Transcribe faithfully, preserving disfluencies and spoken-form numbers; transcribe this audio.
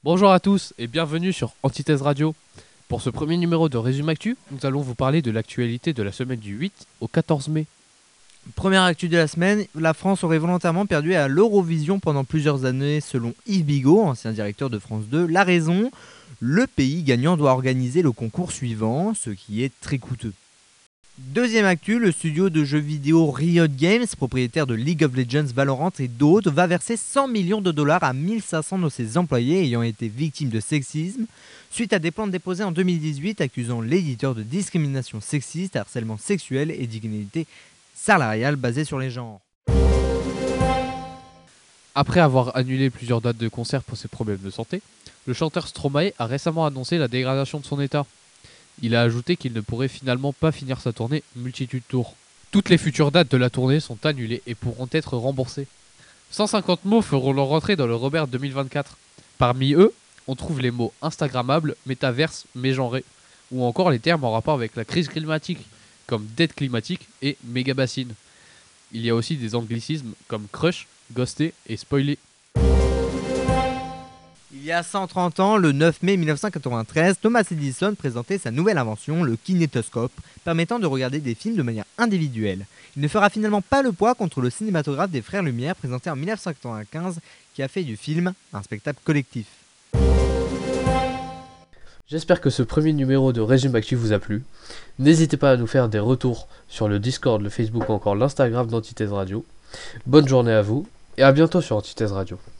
Bonjour à tous et bienvenue sur Antithèse Radio. Pour ce premier numéro de Résumé Actu, nous allons vous parler de l'actualité de la semaine du huit au quatorze mai. Première actu de la semaine, la France aurait volontairement perdu à l'Eurovision pendant plusieurs années selon Yves Bigot, ancien directeur de France deux. La raison, le pays gagnant doit organiser le concours suivant, ce qui est très coûteux. Deuxième actu, le studio de jeux vidéo Riot Games, propriétaire de League of Legends, Valorant et d'autres, va verser cent millions de dollars à mille cinq cents de ses employés ayant été victimes de sexisme, suite à des plaintes déposées en deux mille dix-huit accusant l'éditeur de discrimination sexiste, harcèlement sexuel et d'inégalité salariale basée sur les genres. Après avoir annulé plusieurs dates de concert pour ses problèmes de santé, le chanteur Stromae a récemment annoncé la dégradation de son état. Il a ajouté qu'il ne pourrait finalement pas finir sa tournée Multitude Tour. Toutes les futures dates de la tournée sont annulées et pourront être remboursées. cent cinquante mots feront leur rentrée dans le Robert deux mille vingt-quatre. Parmi eux, on trouve les mots Instagrammable, métaverse, mégenré, ou encore les termes en rapport avec la crise climatique, comme dette climatique et méga bassine. Il y a aussi des anglicismes comme crush, ghosté et spoilé. Il y a cent trente ans, le neuf mai mille neuf cent quatre-vingt-treize, Thomas Edison présentait sa nouvelle invention, le kinétoscope, permettant de regarder des films de manière individuelle. Il ne fera finalement pas le poids contre le cinématographe des Frères Lumière présenté en mille neuf cent quatre-vingt-quinze qui a fait du film un spectacle collectif. J'espère que ce premier numéro de Résumé Actu vous a plu. N'hésitez pas à nous faire des retours sur le Discord, le Facebook ou encore l'Instagram d'Antithèse Radio. Bonne journée à vous et à bientôt sur Antithèse Radio.